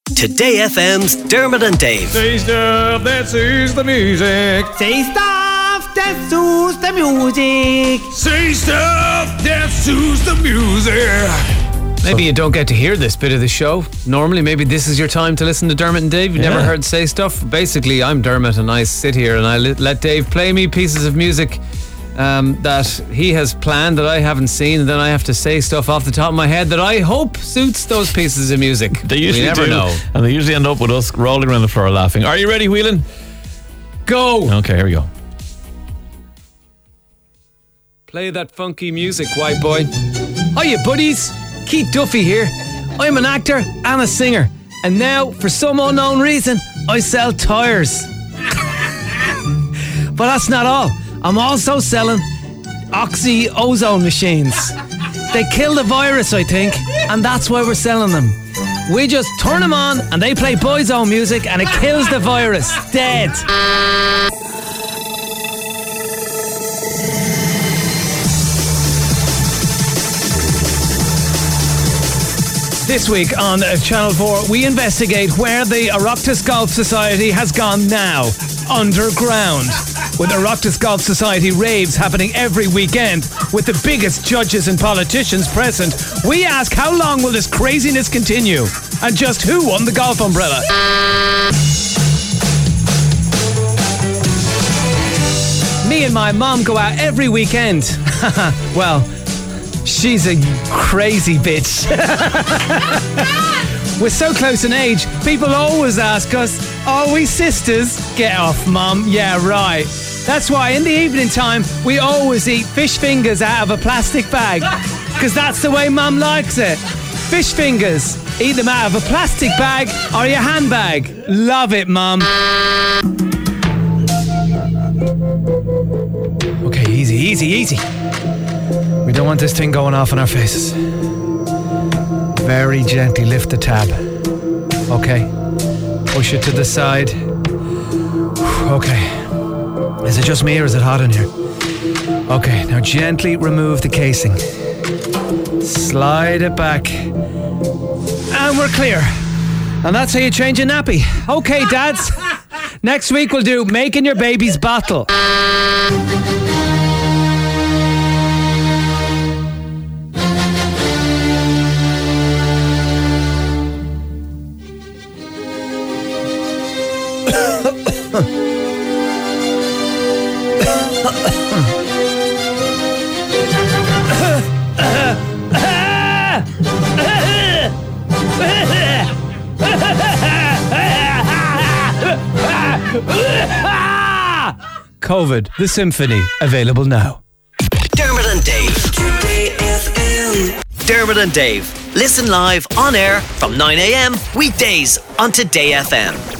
Today FM's Dermot and Dave. Say stuff that suits the music. Say stuff that suits the music. Say stuff that suits the music. Maybe you don't get to hear this bit of the show. Normally, maybe this is your time to listen to Dermot and Dave. You've never heard Say Stuff. Basically, I'm Dermot and I sit here and I let Dave play me pieces of music that he has planned that I haven't seen, and then I have to say stuff off the top of my head that I hope suits those pieces of music. They usually we never do, know. and they usually end up with us rolling around the floor laughing. Are you ready, Whelan? Go! Okay, here we go. Play that funky music, white boy. Hiya, buddies. Keith Duffy here. I'm an actor and a singer, and now, for some unknown reason, I sell tyres. But that's not all. I'm also selling oxy-ozone machines. They kill the virus, I think, and that's why we're selling them. We just turn them on and they play Boyzone music and it kills the virus. Dead. This week on Channel 4, we investigate where the Oireachtas Golf Society has gone now. Underground. With Oireachtas Golf Society raves happening every weekend with the biggest judges and politicians present, we ask how long will this craziness continue? And just who won the golf umbrella? Me and my mom go out every weekend. Well, she's a crazy bitch. We're so close in age, people always ask us, are we sisters? Get off, Mum. Yeah, right. That's why in the evening time, we always eat fish fingers out of a plastic bag. Because that's the way Mum likes it. Fish fingers. Eat them out of a plastic bag or your handbag. Love it, Mum. Okay, easy. We don't want this thing going off in our faces. Very gently lift the tab. Okay. Push it to the side. Okay. Is it just me or is it hot in here? Okay, now gently remove the casing. Slide it back. And we're clear. And that's how you change a nappy. Okay, dads. Next week we'll do making your baby's bottle. COVID, the Symphony, available now. Dermot and Dave. Dermot and Dave. Listen live on air from 9 a.m. weekdays on Today FM.